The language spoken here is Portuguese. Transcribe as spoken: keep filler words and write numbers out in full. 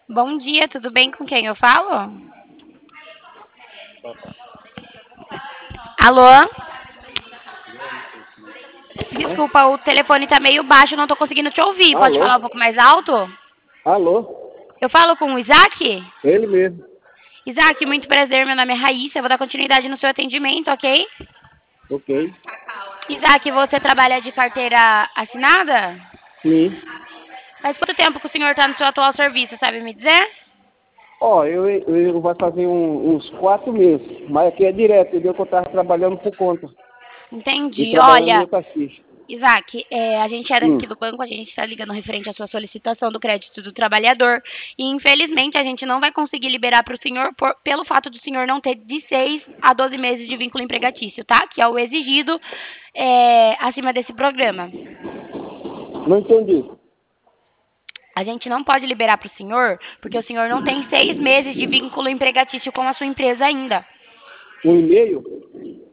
Bom dia, tudo bem com quem eu falo? Alô? Desculpa, o telefone tá meio baixo, eu não tô conseguindo te ouvir. Pode Alô? falar um pouco mais alto? Alô? Eu falo com o Isaac? Ele mesmo. Isaac, muito prazer, meu nome é Raíssa, eu vou dar continuidade no seu atendimento, ok? Ok. Isaac, você trabalha de carteira assinada? Sim. Faz quanto tempo que o senhor está no seu atual serviço, sabe me dizer? Ó, eu, eu, eu vai fazer um- uns quatro meses, mas aqui é direto, entendeu? Que eu estava trabalhando por conta e Entendi. trabalhando em Olha, outra ficha. Isaac, é, a gente é Hum. daqui do banco, a gente está ligando referente à sua solicitação do crédito do trabalhador. E infelizmente a gente não vai conseguir liberar para o senhor por- pelo fato do senhor não ter de seis a doze meses de vínculo empregatício, tá? Que é o exigido é, acima desse programa. Não entendi. A gente não pode liberar para o senhor, porque o senhor não tem seis meses de vínculo empregatício com a sua empresa ainda. Um e-mail?